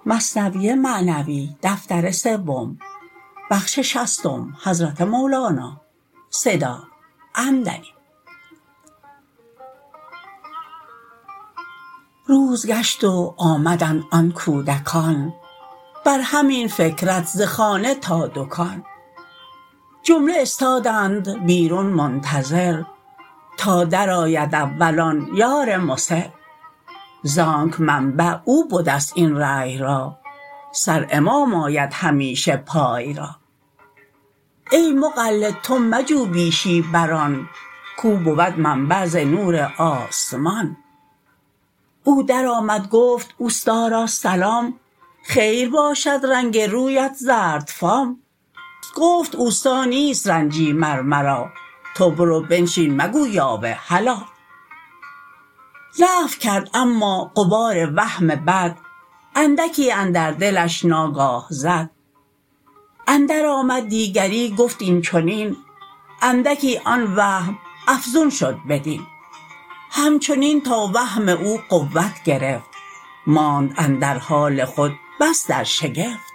روز گشت و آمدند آن کودکان، بر همین فکرت ز خانه تا دکان. جمله استادند بیرون منتظر، تا در آید اول آن یار مصر. زانک منبع او بدست این رای را، سر امام آید همیشه پای را. ای مقلد تو مجو بیشی بر آن، کو بود منبع ز نور آسمان. او در آمد گفت استا را سلام، خیر باشد رنگ رویت زردفام. گفت استا نیست رنجی مر مرا، تو برو بنشین مگو یاوه هلا. نفی کرد اما غبار وهم بد، اندکی اندر دلش ناگاه زد. اندر آمد دیگری گفت این چنین، اندکی آن وهم افزون شد بدین. همچنین تا وهم او قوت گرفت، ماند اندر حال خود بس در شگفت.